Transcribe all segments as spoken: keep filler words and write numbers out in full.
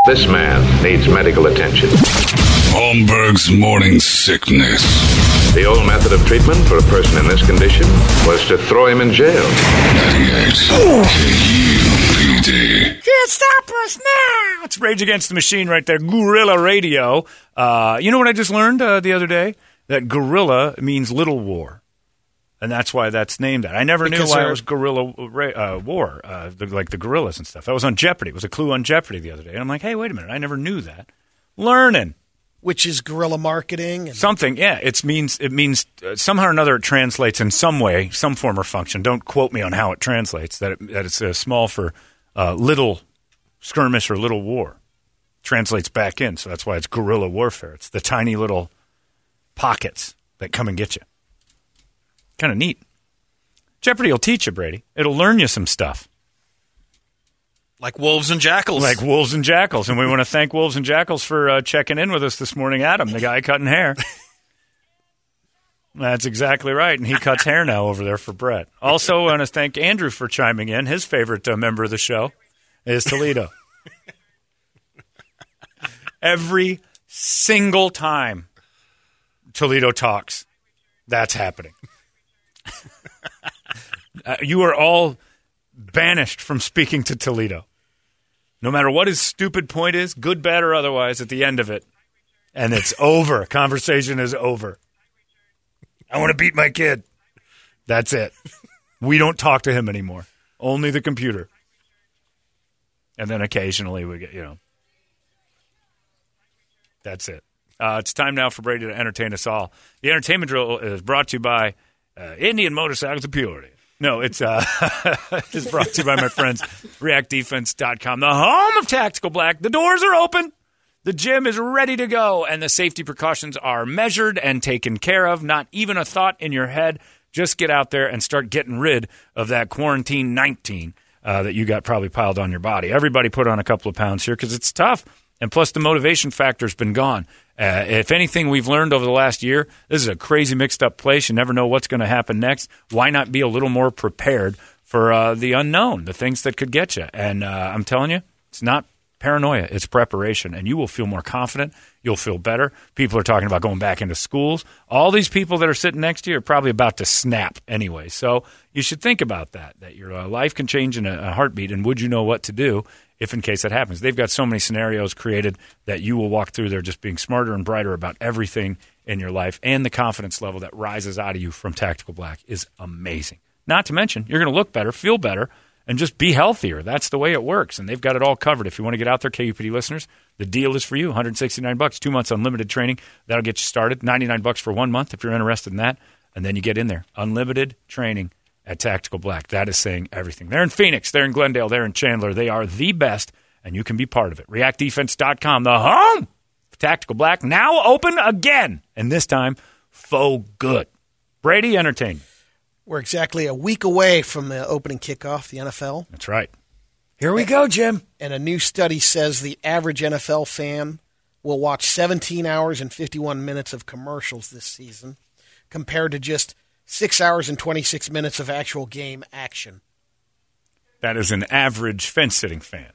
This man needs medical attention. Holmberg's morning sickness. The old method of treatment for a person in this condition was to throw him in jail. ninety-eight K U P D. Can't stop us now. It's Rage Against the Machine right there. Guerrilla Radio. Uh, you know what I just learned uh, the other day? That guerrilla means little war. And that's why that's named that. I never because knew why it was guerrilla uh, war, uh, the, like the guerrillas and stuff. That was on Jeopardy. It was a clue on Jeopardy the other day. And I'm like, hey, wait a minute. I never knew that. Learning. Which is guerrilla marketing? And- Something, yeah. It means, it means uh, somehow or another it translates in some way, some form or function. Don't quote me on how it translates, that, it, that it's uh, small for uh, little skirmish or little war. Translates back in, so that's why it's guerrilla warfare. It's the tiny little pockets that come and get you. Kind of neat. Jeopardy will teach you, Brady. It'll learn you some stuff. Like wolves and jackals. Like wolves and jackals. And we want to thank Wolves and Jackals for uh, checking in with us this morning. Adam, the guy cutting hair. That's exactly right. And he cuts hair now over there for Brett. Also want to thank Andrew for chiming in. His favorite uh, member of the show is Toledo. Every single time Toledo talks, that's happening. uh, you are all banished from speaking to Toledo. No matter what his stupid point is, good, bad, or otherwise, at the end of it, and it's over. Conversation is over. I want to beat my kid. That's it. We don't talk to him anymore. Only the computer. And then occasionally we get, you know. That's it. Uh, it's time now for Brady to entertain us all. The entertainment drill is brought to you by uh, Indian Motorcycles of Purity. No, it's uh, it's brought to you by my friends, react defense dot com, the home of Tactical Black. The doors are open. The gym is ready to go, and the safety precautions are measured and taken care of. Not even a thought in your head. Just get out there and start getting rid of that quarantine nineteen uh, that you got probably piled on your body. Everybody put on a couple of pounds here because it's tough. And plus, the motivation factor's been gone. Uh, if anything we've learned over the last year, this is a crazy mixed-up place. You never know what's going to happen next. Why not be a little more prepared for uh, the unknown, the things that could get you? And uh, I'm telling you, it's not paranoia. It's preparation. And you will feel more confident. You'll feel better. People are talking about going back into schools. All these people that are sitting next to you are probably about to snap anyway. So you should think about that, that your uh, life can change in a, a heartbeat. And would you know what to do if in case that happens? They've got so many scenarios created that you will walk through there just being smarter and brighter about everything in your life. And the confidence level that rises out of you from Tactical Black is amazing. Not to mention, you're going to look better, feel better, and just be healthier. That's the way it works. And they've got it all covered. If you want to get out there, K U P D listeners, the deal is for you. one hundred sixty-nine bucks, two months unlimited training. That'll get you started. ninety-nine bucks for one month if you're interested in that. And then you get in there. Unlimited training at Tactical Black. That is saying everything. They're in Phoenix. They're in Glendale. They're in Chandler. They are the best, and you can be part of it. react defense dot com, the home of Tactical Black, now open again. And this time, faux good. Brady, entertain. We're exactly a week away from the opening kickoff, the N F L. That's right. Here we go, Jim. And a new study says the average N F L fan will watch seventeen hours and fifty-one minutes of commercials this season, compared to just six hours and twenty-six minutes of actual game action. That is an average fence-sitting fan.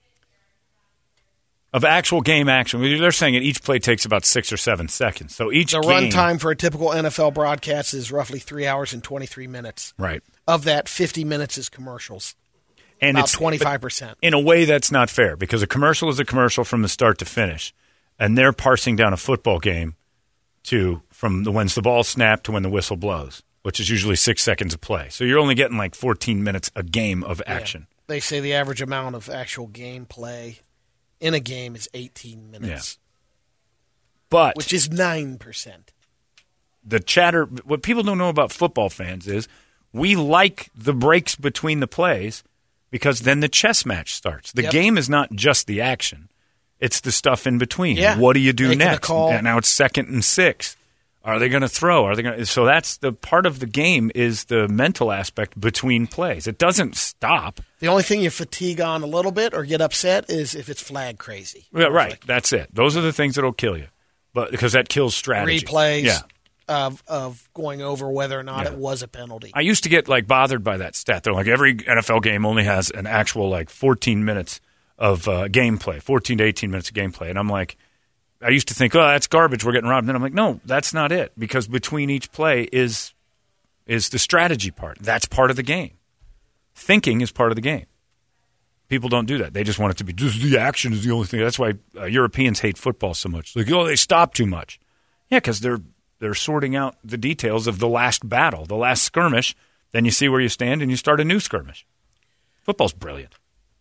Of actual game action. They're saying that each play takes about six or seven seconds. So each The game, run time for a typical N F L broadcast is roughly three hours and twenty-three minutes. Right. Of that, fifty minutes is commercials. And about it's twenty-five percent. In a way, that's not fair because a commercial is a commercial from the start to finish. And they're parsing down a football game to from the, when the ball snapped to when the whistle blows, which is usually six seconds of play. So you're only getting like fourteen minutes a game of action. Yeah. They say the average amount of actual game play in a game is eighteen minutes. Yeah. But which is nine percent. The chatter, what people don't know about football fans is we like the breaks between the plays because then the chess match starts. The yep. game is not just the action. It's the stuff in between. Yeah. What do you do Making next? a call. And now it's second and six. Are they going to throw? Are they going to? So that's the part of the game is the mental aspect between plays. It doesn't stop. The only thing you fatigue on a little bit or get upset is if it's flag crazy. Yeah, right. Like, that's it. Those are the things that'll kill you, but because that kills strategy. Replays Yeah. of of going over whether or not Yeah. it was a penalty. I used to get like bothered by that stat. They're like every N F L game only has an actual like fourteen minutes of uh, gameplay, fourteen to eighteen minutes of gameplay. And I'm like, I used to think, oh, that's garbage, we're getting robbed. And then I'm like, no, that's not it. Because between each play is is the strategy part. That's part of the game. Thinking is part of the game. People don't do that. They just want it to be, just the action is the only thing. That's why uh, Europeans hate football so much. Like, oh, they stop too much. Yeah, because they're, they're sorting out the details of the last battle, the last skirmish. Then you see where you stand and you start a new skirmish. Football's brilliant.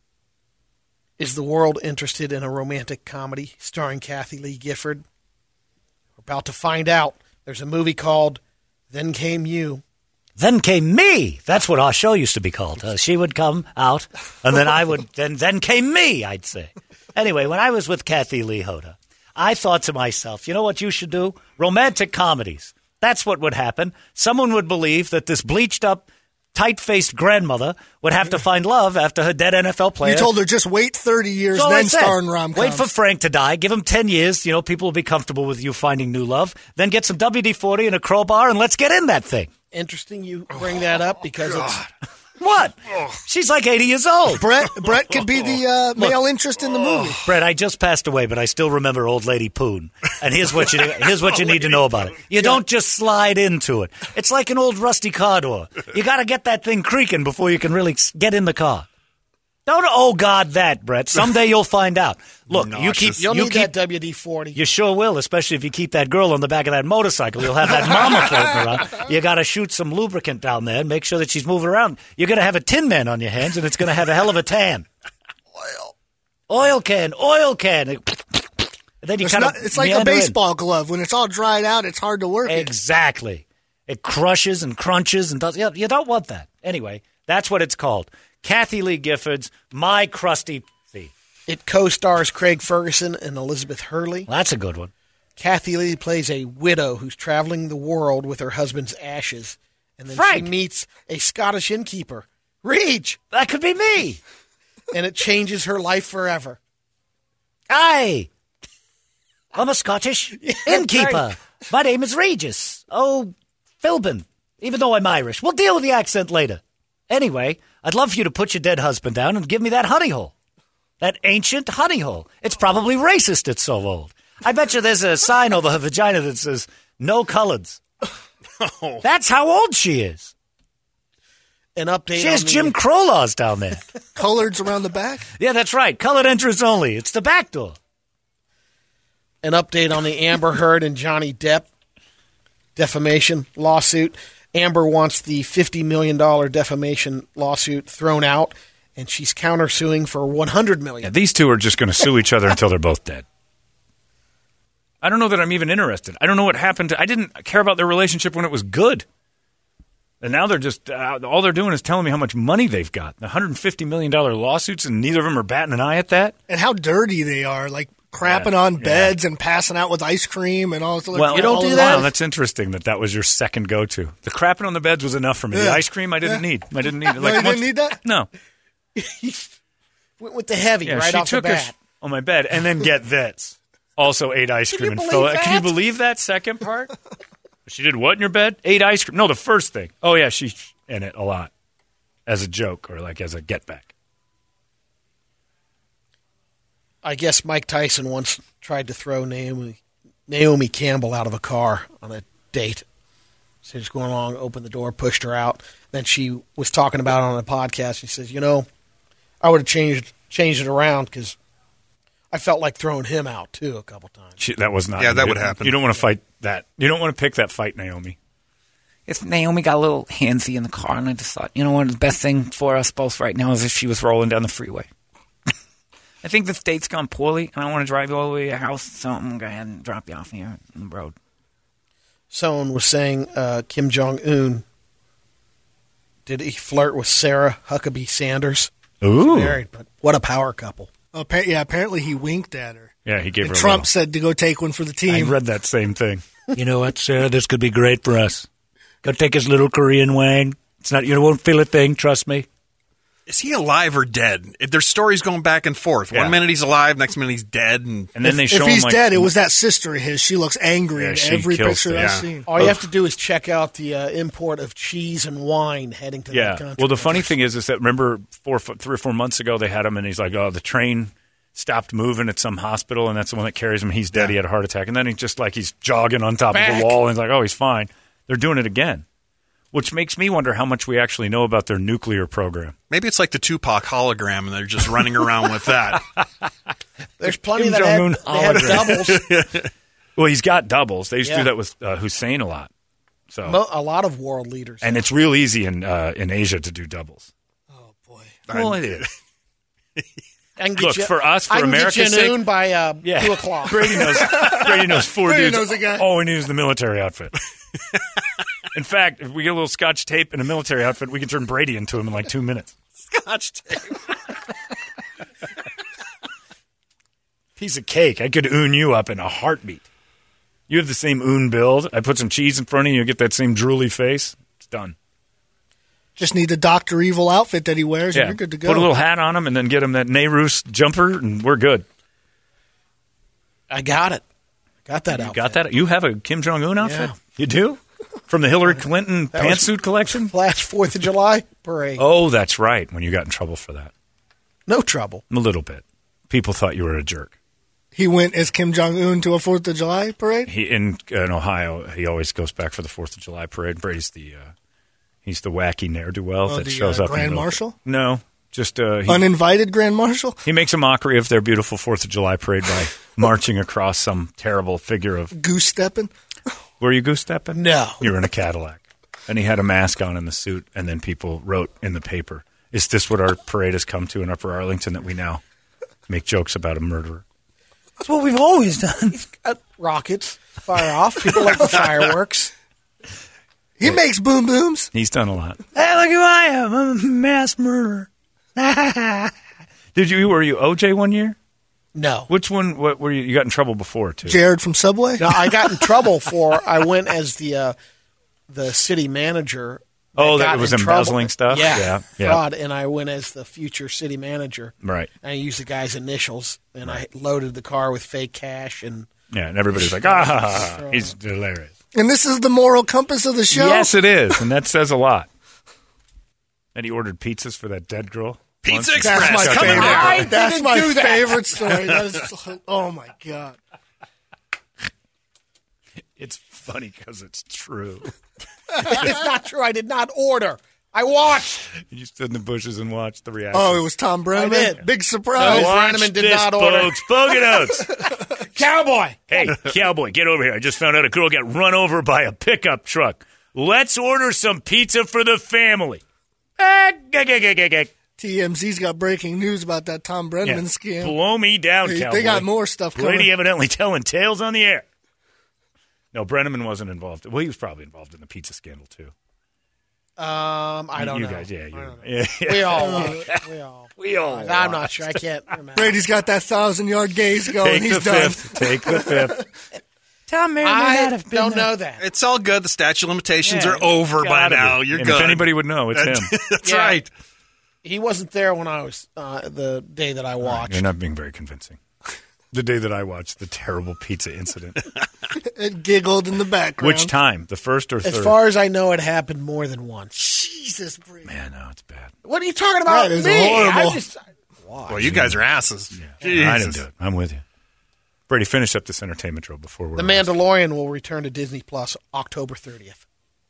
Is the world interested in a romantic comedy starring Kathy Lee Gifford? We're about to find out. There's a movie called Then Came You. Then Came Me. That's what our show used to be called. Uh, she would come out, and then I would, then then came me, I'd say. Anyway, when I was with Kathy Lee Hoda, I thought to myself, you know what you should do? Romantic comedies. That's what would happen. Someone would believe that this bleached-up, tight-faced grandmother would have to find love after her dead N F L player. You told her just wait thirty years, So then I said, star in rom-coms. Wait for Frank to die. Give him ten years. You know, people will be comfortable with you finding new love. Then get some W D forty and a crowbar, and let's get in that thing. Interesting you bring that up because it's What? She's like eighty years old. Brett, Brett could be the uh, male interest in the movie. Brett, I just passed away, but I still remember Old Lady Poon. And here's what you here's what you need to know about it. You don't just slide into it. It's like an old rusty car door. You got to get that thing creaking before you can really s- get in the car. Don't oh God that, Brett. Someday you'll find out. Look, you keep You'll you need keep that W D forty. You sure will, especially if you keep that girl on the back of that motorcycle. You'll have that mama floating around. You got to shoot some lubricant down there and make sure that she's moving around. You're going to have a Tin Man on your hands, and it's going to have a hell of a tan. Oil. Oil can, oil can. And then you It's, kind not, of it's like a meander in. baseball glove. When it's all dried out, it's hard to work it. Exactly. It crushes and crunches and does. Yeah, you don't want that. Anyway, that's what it's called. Kathy Lee Gifford's My Crusty Thief. It co-stars Craig Ferguson and Elizabeth Hurley. Well, that's a good one. Kathy Lee plays a widow who's traveling the world with her husband's ashes. And then she Right. meets a Scottish innkeeper, Reach, That could be me. and it changes her life forever. Aye. I'm a Scottish innkeeper. right. My name is Regis. Oh, Philbin. Even though I'm Irish. We'll deal with the accent later. Anyway, I'd love for you to put your dead husband down and give me that honey hole. That ancient honey hole. It's probably racist it's so old. I bet you there's a sign over her vagina that says, no coloreds. Oh. That's how old she is. An update She has on the, Jim Crow laws down there. Coloreds around the back. Yeah, that's right. Colored entrance only. It's the back door. an update on the Amber Heard and Johnny Depp defamation lawsuit. Amber wants the fifty million dollars defamation lawsuit thrown out, and she's countersuing for one hundred million Yeah, dollars. these two are just going to sue each other until they're both dead. I don't know that I'm even interested. I don't know what happened. To, I didn't care about their relationship when it was good. And now they're just, uh, all they're doing is telling me how much money they've got. one hundred fifty million dollars lawsuits, and neither of them are batting an eye at that. And how dirty they are, like crapping Yeah, on yeah. beds and passing out with ice cream and all. Well, you don't do that. Wow, that's interesting that that was your second go-to. The crapping on the beds was enough for me. The Yeah. ice cream I didn't Yeah. need. I didn't need it. No, Like you once- didn't need that? No. Went with the heavy Yeah, right she off took the a bat. sh- on my bed, and then get this. Also ate ice Can cream you and believe fill. Can you that? believe that second part? She did what in your bed? Ate ice cream. No, the first thing. Oh yeah, she in it a lot as a joke or like as a get back. I guess Mike Tyson once tried to throw Naomi Naomi Campbell out of a car on a date. So just going along, opened the door, pushed her out. Then she was talking about it on a podcast. She says, "You know, I would have changed changed it around because I felt like throwing him out too a couple times." She, that was not. Yeah, that you would don't- happen. You don't want to fight that. You don't want to pick that fight, Naomi. If Naomi got a little handsy in the car, and I just thought, you know what, the best thing for us both right now is if she was rolling down the freeway. I think this date's gone poorly, and I want to drive you all the way to your house, so I'm going to go ahead and drop you off here on the road. Someone was saying uh, Kim Jong Un did he flirt with Sarah Huckabee Sanders? Ooh. Married, but what a power couple! Appa- yeah, apparently he winked at her. Yeah, he gave And her. a Trump little- said to go take one for the I team. read that same thing. You know what, Sarah? This could be great for us. Go take his little Korean wang. It's not. You won't feel a thing. Trust me. Is he alive or dead? If there's stories going back and forth. Yeah. One minute he's alive, next minute he's dead. And, And then they If show he's him like, dead, it was that sister of his. She looks angry Yeah, in she every kills picture things. I've Yeah. seen. All you have to do is check out the uh, import of cheese and wine heading to Yeah. that country. Well, the funny thing is, is that remember four, three or four months ago they had him, and he's like, "Oh, the train stopped moving at some hospital, and that's the one that carries him. He's dead. He had a heart attack." And then he's just like he's jogging on top Back. of the wall, and he's like, "Oh, he's fine." They're doing it again, which makes me wonder how much we actually know about their nuclear program. maybe it's like the Tupac hologram, and they're just running around with that. There's plenty Kim that had, Jong-un they had hologram. doubles. Well, he's got doubles. They used to Yeah. do that with uh, Hussein a lot. So, Mo- a lot of world leaders. and it's real easy in uh, in Asia to do doubles. Oh, boy. Well, it is. I can get Look, you, for us, for I can America's get you sake- noon by uh, Yeah. two o'clock. Brady knows. Brady knows four Brady dudes. knows a guy. All we need is the military outfit. In fact, if we get a little Scotch tape and a military outfit, we can turn Brady into him in like two minutes. Scotch tape. Piece of cake. I could oon you up in a heartbeat. You have the same oon build. I put some cheese in front of you, you get that same drooly face. It's done. Just need the Doctor Evil outfit that he wears, Yeah. and you're good to go. Put a little hat on him and then get him that Nehru's jumper, and we're good. I got it. Got that out. Got that? You have a Kim Jong Un outfit? Yeah. You do? From the Hillary Clinton That was- pantsuit collection? Last Fourth of July parade. Oh, that's right. When you got in trouble for that. No trouble. A little bit. People thought you were a jerk. He went as Kim Jong Un to a Fourth of July parade. He in in Ohio. He always goes back for the Fourth of July parade. Brady's the uh, he's the wacky ne'er do well Oh, that the, shows uh, up. in the Grand middle. Marshal? No, just uh, he, Uninvited Grand Marshal. he makes a mockery of their beautiful Fourth of July parade by marching across some terrible figure of. Goose stepping. Were you goose stepping? No. You were in a Cadillac, and he had a mask on in the suit. And then people wrote in the paper, "Is this what our parade has come to in Upper Arlington? That we now make jokes about a murderer?" That's what we've always done. Uh, rockets fire off. People like the fireworks. He makes boom booms. He's done a lot. Hey, look who I am. I'm a mass murderer. Did you? Were you O J one year? No. Which one? What were you? You got in trouble before too. Jared from Subway. No, I got in trouble for. I went as the uh, the city manager. Oh, that got it was in trouble. embezzling stuff? Yeah, Yeah, yeah. fraud. And I went as the future city manager. Right. And I used the guy's initials, and I loaded the car with fake cash. And Yeah, and everybody's like, ah, ha, ha, ha. He's hilarious. And this is the moral compass of the show. Yes, it is, and that says a lot. And he ordered pizzas for that dead girl. Pizza Once. Express. That's my Come favorite. on. I That's didn't my do that. favorite story. That is, oh my god. It's funny because it's true. it's not true. I did not order. I watched. You stood in the bushes and watched the reaction. Oh, it was Tom Brenneman. did. Big surprise. No. Watch Brenneman did this, not order. folks. Poconos. Cowboy. Hey, cowboy, get over here. I just found out a girl got run over by a pickup truck. Let's order some pizza for the family. Ah, gag, gag, gag, gag, gag. T M Z's got breaking news about that Tom Brenneman Yeah. scam. Blow me down, They- they cowboy. got more stuff Brady coming. evidently telling tales on the air. No, Brenneman wasn't involved. Well, he was probably involved in the pizza scandal, too. Um, I don't you know. guys, yeah, I you, don't know. yeah, yeah. We all. we all. We all. I'm not sure. I can't remember. Brady's got that thousand yard gaze going. Take He's the done. fifth. Take the fifth. Tom Mary may I not have been don't there. know that. It's all good. The statute of limitations Yeah, are over by gotta be. now. You're And good. If anybody would know, it's That's, him. that's Yeah. right. He wasn't there when I was uh, the day that I watched. You're not being very convincing. The day that I watched the terrible pizza incident. It giggled in the background. Which time? The first or third? As far as I know, it happened more than once. Jesus, Brady. Man, no, it's bad. What are you talking about? That is me? horrible. I just, Well, you guys are asses. I didn't Jesus. do it. I'm with you. Brady, finish up this entertainment drill before we're the Mandalorian will return to Disney Plus October thirtieth.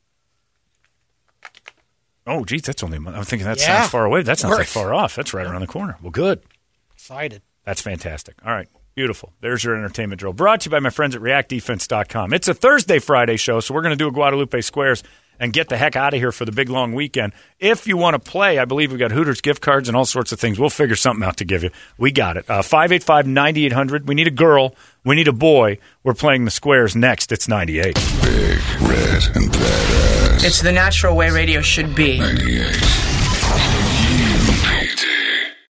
Oh, geez, that's only a month. I'm thinking that Yeah. sounds far away. That's not that Works. far off. That's right around the corner. Well, good. Excited. That's fantastic. All right. Beautiful. There's your entertainment drill. Brought to you by my friends at react defense dot com. It's a Thursday, Friday show, so we're going to do a Guadalupe Squares and get the heck out of here for the big, long weekend. If you want to play, I believe we've got Hooters gift cards and all sorts of things. We'll figure something out to give you. We got it. Uh, five eight five, nine eight hundred. We need a girl. We need a boy. We're playing the Squares next. It's ninety-eight. Big, red, and badass. It's the natural way radio should be. ninety-eight.